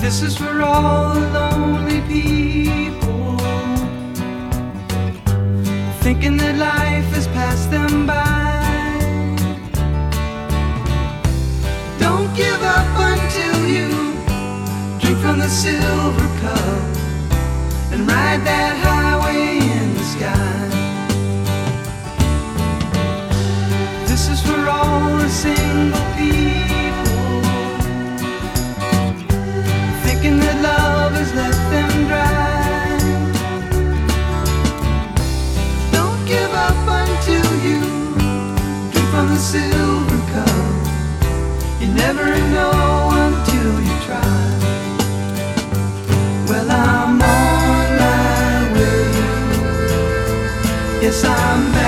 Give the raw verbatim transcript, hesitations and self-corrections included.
This is for all the lonely people, thinking that life has passed them by. Don't give up until you drink from the silver cup and ride that highway in the sky. This is for all the single people, thinking that love has left them dry. Don't give up until you drink from the silver cup. You never know until you try. Well, I'm on my way. Yes, I'm